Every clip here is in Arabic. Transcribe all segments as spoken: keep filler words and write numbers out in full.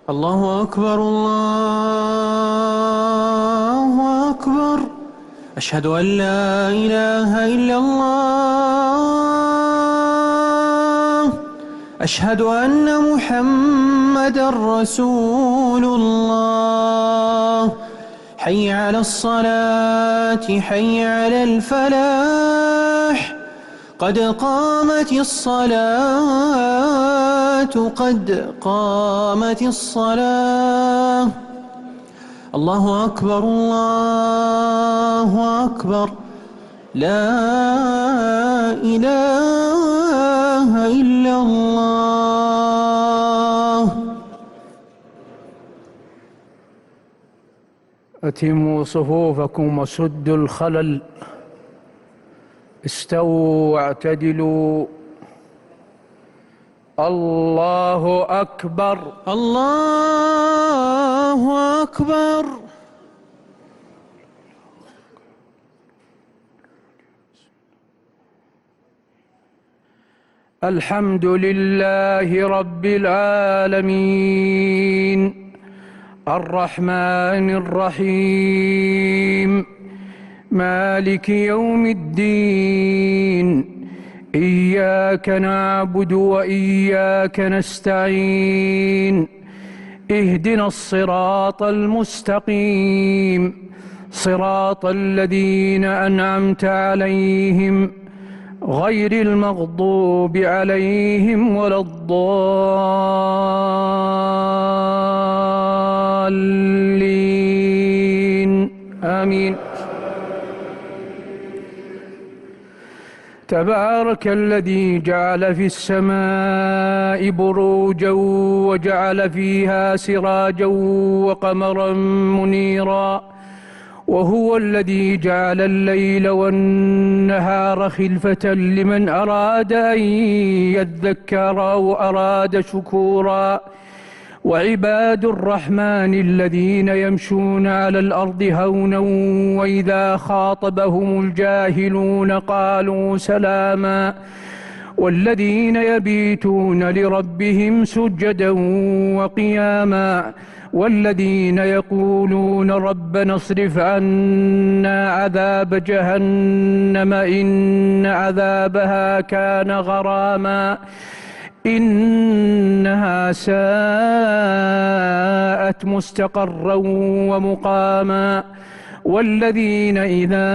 الله أكبر الله أكبر. أشهد أن لا إله إلا الله. أشهد أن محمدًا رسول الله. حي على الصلاة حي على الفلاح. قد قامت الصلاة قد قامت الصلاة. الله أكبر الله أكبر. لا إله إلا الله. أتموا صفوفكم وسدوا الخلل. استووا واعتدلوا. الله أكبر الله أكبر. الحمد لله رب العالمين الرحمن الرحيم مالك يوم الدين. إياك نعبد وإياك نستعين. اهدنا الصراط المستقيم صراط الذين أنعمت عليهم غير المغضوب عليهم ولا الضالين آمين. تبارك الذي جعل في السماء بروجا وجعل فيها سراجا وقمرا منيرا. وهو الذي جعل الليل والنهار خلفة لمن أراد أن يذكر أو أراد شكورا. وعباد الرحمن الذين يمشون على الأرض هونا وإذا خاطبهم الجاهلون قالوا سلاما. والذين يبيتون لربهم سجدا وقياما. والذين يقولون ربنا اصرف عنا عذاب جهنم إن عذابها كان غراما إنها ساءت مستقرا ومقاما. والذين إذا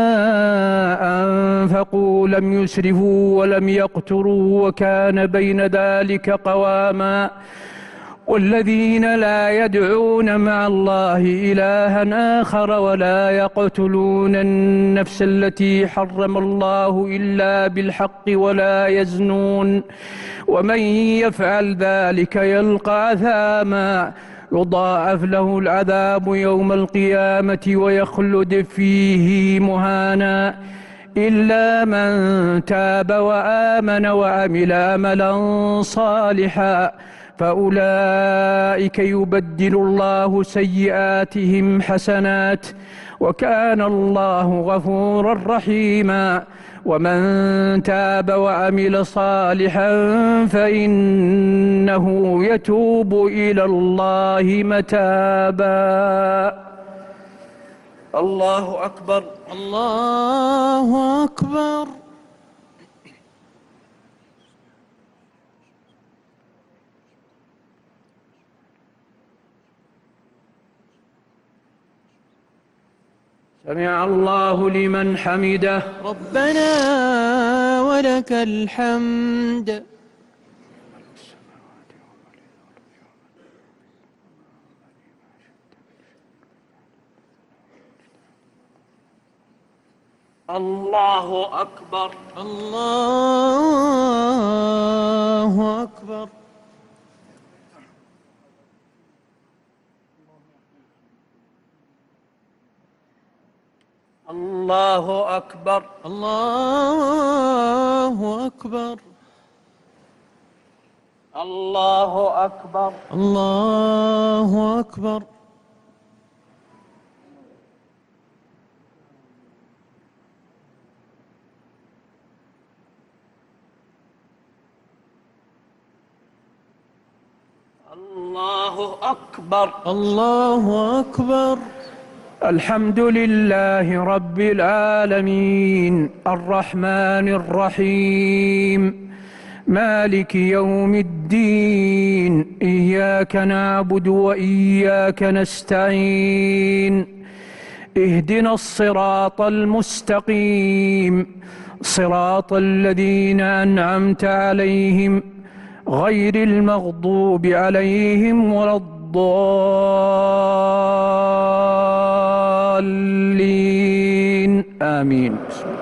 أنفقوا لم يسرفوا ولم يقتروا وكان بين ذلك قواما. والذين لا يدعون مع الله إلها آخر ولا يقتلون النفس التي حرم الله إلا بالحق ولا يزنون ومن يفعل ذلك يلقى أثاما يضاعف له العذاب يوم القيامة ويخلد فيه مهانا إلا من تاب وآمن وعمل عملا صالحا فأولئك يبدل الله سيئاتهم حسنات وكان الله غفورا رحيما. ومن تاب وعمل صالحا فإنه يتوب إلى الله متابا. الله أكبر الله أكبر. سمع الله لمن حمده. ربنا ولك الحمد. الله أكبر الله أكبر. الله أكبر الله أكبر. الله أكبر الله أكبر. الله الله أكبر. الله أكبر. الحمد لله رب العالمين الرحمن الرحيم مالك يوم الدين إياك نعبد وإياك نستعين اهدنا الصراط المستقيم صراط الذين أنعمت عليهم غير المغضوب عليهم ولا الضالين آمين.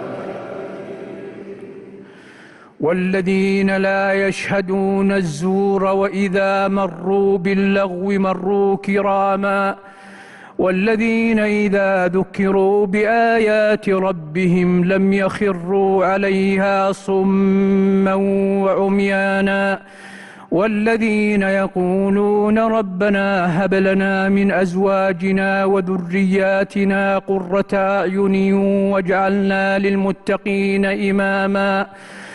والذين لا يشهدون الزور وإذا مروا باللغو مروا كراما والذين إذا ذكروا بآيات ربهم لم يخروا عليها صما وعميانا والذين يقولون ربنا هب لنا من أزواجنا وذرياتنا قرة أعين واجعلنا للمتقين إماما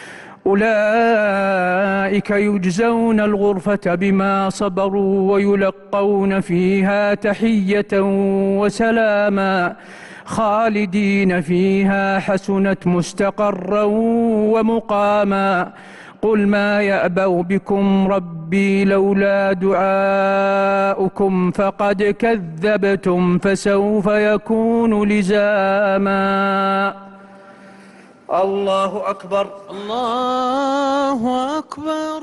أولئك يجزون الغرفة بما صبروا ويلقون فيها تحية وسلاما خالدين فيها حسنت مستقرا ومقاما قل ما يأبأ بكم ربي لولا دعاؤكم فقد كذبتم فسوف يكون لزاما. الله أكبر. الله أكبر.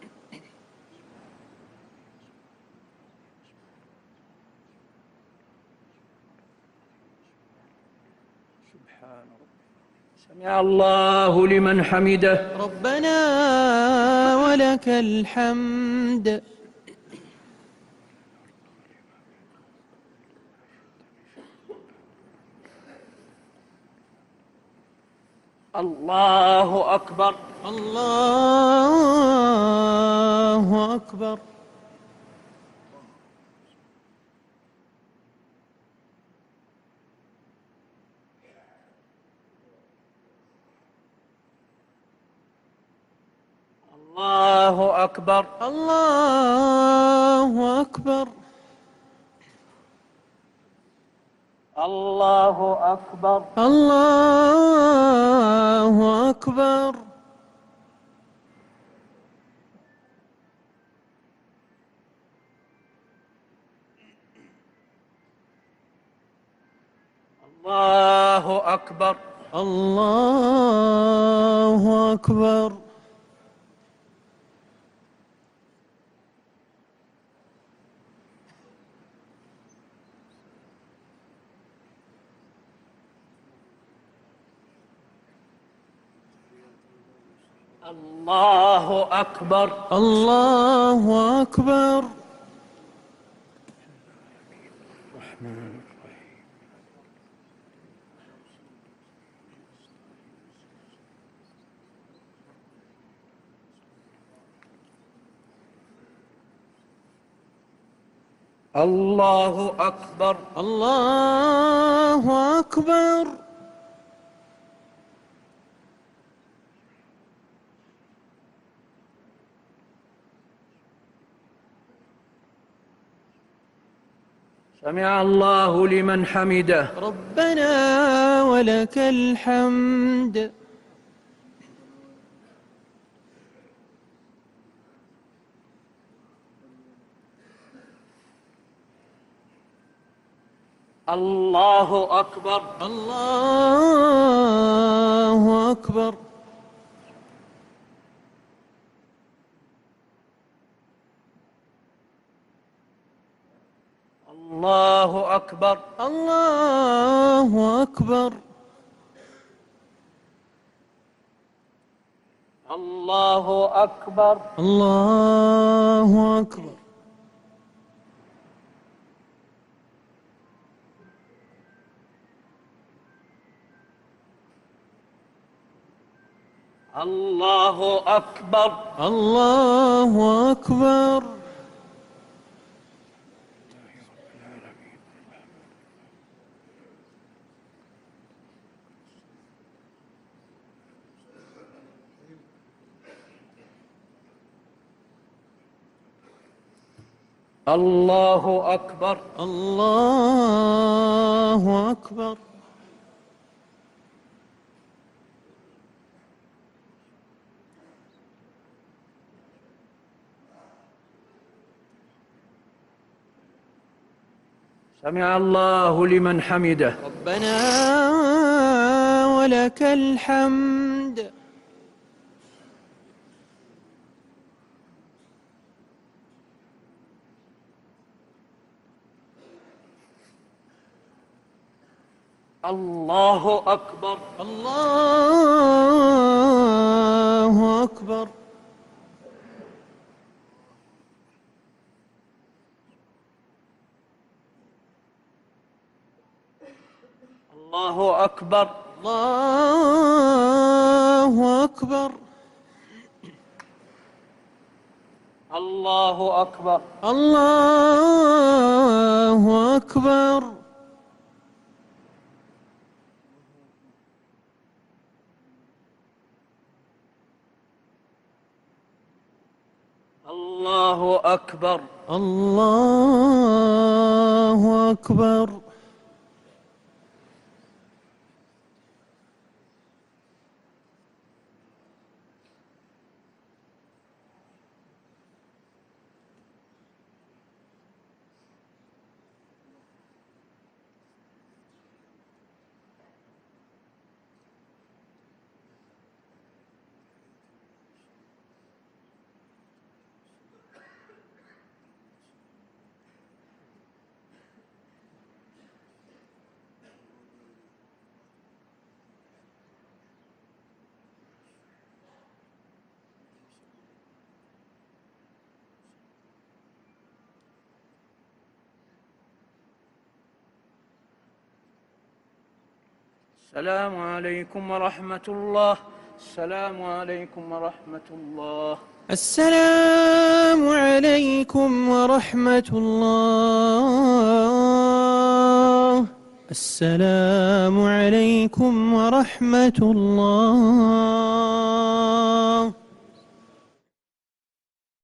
سمع الله لمن حمده. ربنا ولك الحمد. الله أكبر. الله أكبر. الله أكبر. الله أكبر. الله أكبر. الله أكبر. الله أكبر. الله أكبر. الله أكبر. الله أكبر. الله أكبر. الله أكبر. سمع الله لمن حمده. ربنا ولك الحمد. الله أكبر. الله أكبر. الله أكبر. الله أكبر. الله أكبر. الله أكبر. الله أكبر. الله أكبر. الله أكبر. الله أكبر. سمع الله لمن حمده. ربنا ولك الحمد. الله أكبر. الله أكبر. الله أكبر. الله أكبر. الله أكبر. الله أكبر. الله أكبر. الله أكبر. السلام عليكم ورحمة الله. السلام عليكم ورحمة الله. السلام عليكم ورحمة الله. السلام عليكم ورحمة الله.